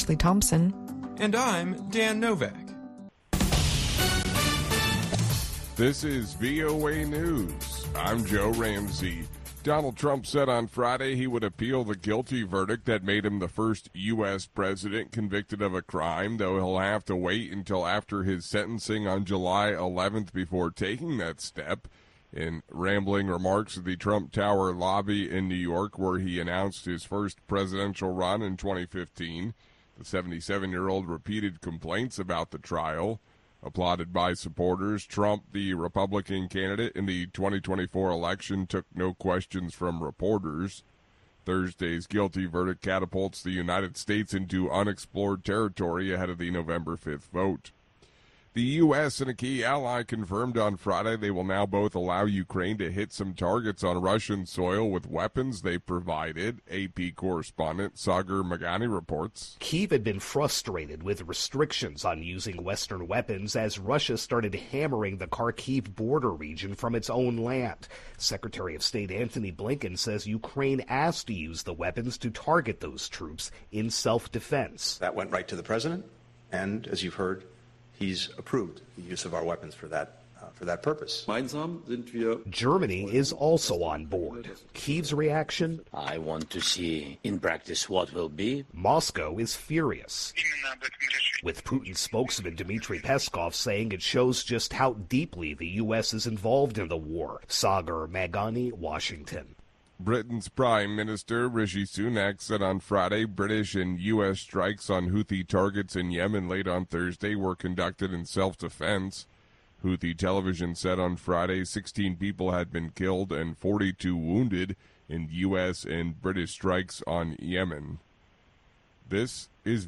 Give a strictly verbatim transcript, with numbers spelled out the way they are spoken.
Ashley Thompson. And I'm Dan Novak. This is V O A News. I'm Joe Ramsey. Donald Trump said on Friday he would appeal the guilty verdict that made him the first U S president convicted of a crime, though he'll have to wait until after his sentencing on July eleventh before taking that step. In rambling remarks at the Trump Tower lobby in New York, where he announced his first presidential run in twenty fifteen, the seventy-seven-year-old repeated complaints about the trial. Applauded by supporters, Trump, the Republican candidate in the twenty twenty-four election, took no questions from reporters. Thursday's guilty verdict catapults the United States into unexplored territory ahead of the November fifth vote. The U S and a key ally confirmed on Friday they will now both allow Ukraine to hit some targets on Russian soil with weapons they provided, A P correspondent Sagar Magani reports. Kyiv had been frustrated with restrictions on using Western weapons as Russia started hammering the Kharkiv border region from its own land. Secretary of State Antony Blinken says Ukraine asked to use the weapons to target those troops in self-defense. That went right to the president, and as you've heard, he's approved the use of our weapons for that uh, for that purpose. Germany is also on board. Kyiv's reaction? I want to see in practice what will be. Moscow is furious, with Putin's spokesman Dmitry Peskov saying it shows just how deeply the U S is involved in the war. Sagar Magani, Washington. Britain's Prime Minister Rishi Sunak said on Friday British and U S strikes on Houthi targets in Yemen late on Thursday were conducted in self-defense. Houthi television said on Friday sixteen people had been killed and forty-two wounded in U S and British strikes on Yemen. This is